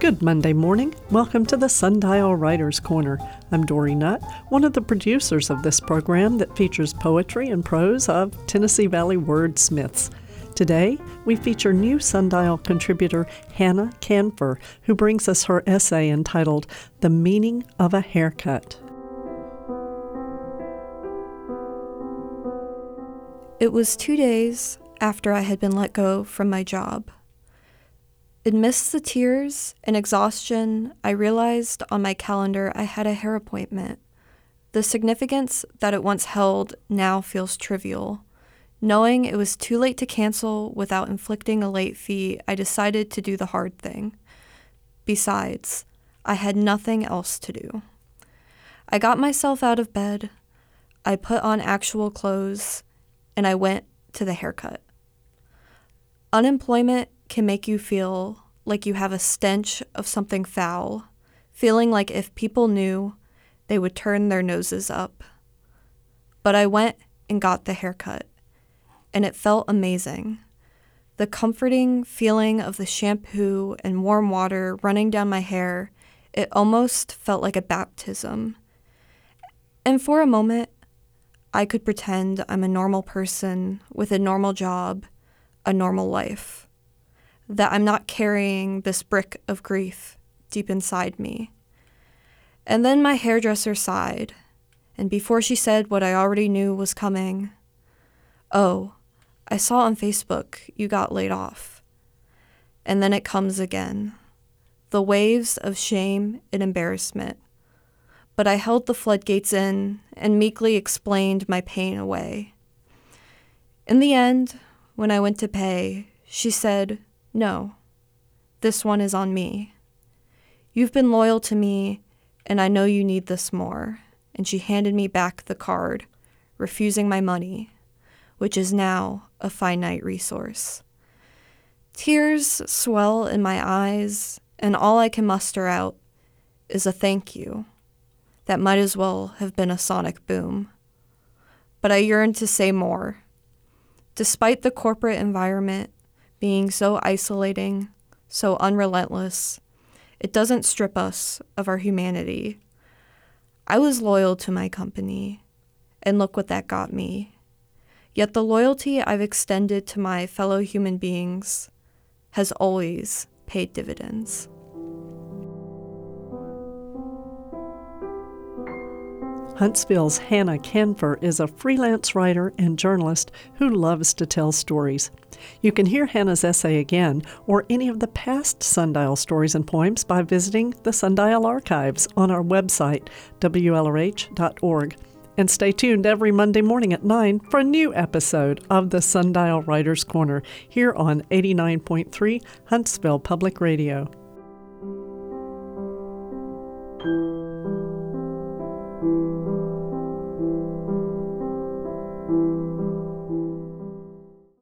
Good Monday morning. Welcome to the Sundial Writers Corner. I'm Dory Nutt, one of the producers of this program that features poetry and prose of Tennessee Valley wordsmiths. Today, we feature new Sundial contributor Hannah Kanfer, who brings us her essay entitled The Meaning of a Haircut. It was 2 days after I had been let go from my job. Amidst the tears and exhaustion, I realized on my calendar I had a hair appointment. The significance that it once held now feels trivial. Knowing it was too late to cancel without inflicting a late fee, I decided to do the hard thing. Besides, I had nothing else to do. I got myself out of bed, I put on actual clothes, and I went to the haircut. Unemployment can make you feel like you have a stench of something foul, feeling like if people knew, they would turn their noses up. But I went and got the haircut, and it felt amazing. The comforting feeling of the shampoo and warm water running down my hair, it almost felt like a baptism. And for a moment, I could pretend I'm a normal person with a normal job, a normal life. That I'm not carrying this brick of grief deep inside me. And then my hairdresser sighed, and before she said what I already knew was coming, "Oh, I saw on Facebook you got laid off." And then it comes again, the waves of shame and embarrassment. But I held the floodgates in and meekly explained my pain away. In the end, when I went to pay, she said, "No, this one is on me. You've been loyal to me, and I know you need this more." And she handed me back the card, refusing my money, which is now a finite resource. Tears swell in my eyes, and all I can muster out is a thank you that might as well have been a sonic boom. But I yearn to say more. Despite the corporate environment being so isolating, so unrelentless, it doesn't strip us of our humanity. I was loyal to my company, and look what that got me. Yet the loyalty I've extended to my fellow human beings has always paid dividends. Huntsville's Hannah Kanfer is a freelance writer and journalist who loves to tell stories. You can hear Hannah's essay again or any of the past Sundial stories and poems by visiting the Sundial Archives on our website, WLRH.org. And stay tuned every Monday morning at 9 for a new episode of the Sundial Writers Corner here on 89.3 Huntsville Public Radio.